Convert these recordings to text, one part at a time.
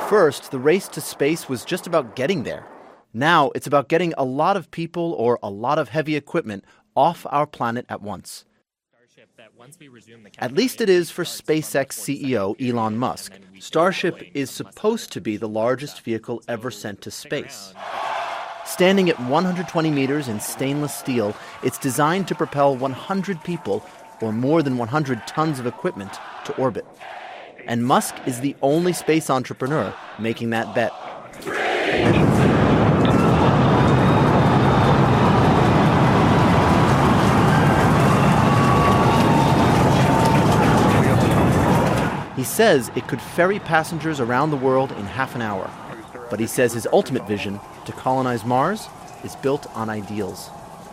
first, the race to space was just about getting there. Now it's about getting a lot of people or a lot of heavy equipment off our planet at once. At least it is for SpaceX CEO Elon Musk. Starship is supposed to be the largest vehicle ever sent to space. Standing at 120 meters in stainless steel, it's designed to propel 100 people, or more than 100 tons of equipment, to orbit. And Musk is the only space entrepreneur making that bet. He says it could ferry passengers around the world in half an hour. But he says his ultimate vision, to colonize Mars, is built on ideals.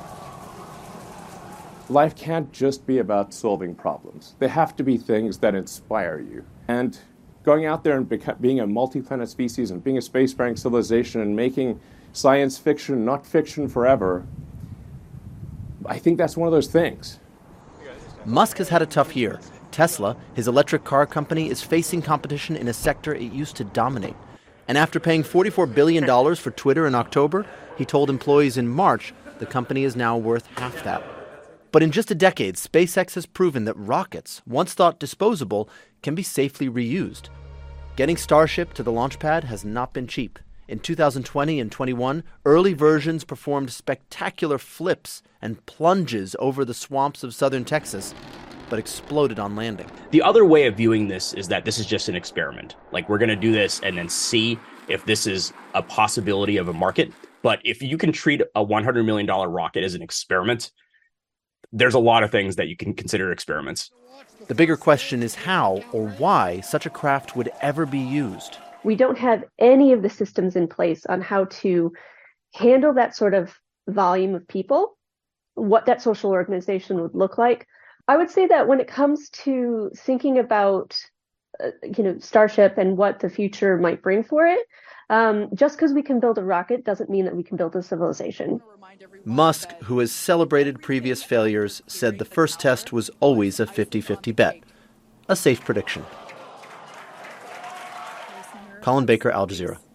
Life can't just be about solving problems. They have to be things that inspire you. And going out there and being a multi-planet species and being a spacefaring civilization and making science fiction, not fiction forever, I think that's one of those things. Musk has had a tough year. Tesla, his electric car company, is facing competition in a sector it used to dominate. And after paying $44 billion for Twitter in October, he told employees in March the company is now worth half that. But in just a decade, SpaceX has proven that rockets, once thought disposable, can be safely reused. Getting Starship to the launch pad has not been cheap. In 2020 and 21, early versions performed spectacular flips and plunges over the swamps of southern Texas, but exploded on landing. The other way of viewing this is that this is just an experiment. Like, we're going to do this and then see if this is a possibility of a market. But if you can treat a $100 million rocket as an experiment, there's a lot of things that you can consider experiments. The bigger question is how or why such a craft would ever be used. We don't have any of the systems in place on how to handle that sort of volume of people, what that social organization would look like. I would say that when it comes to thinking about, Starship and what the future might bring for it, just because we can build a rocket doesn't mean that we can build a civilization. Musk, who has celebrated previous failures, said the first test was always a 50-50 bet. A safe prediction. Colin Baker, Al Jazeera.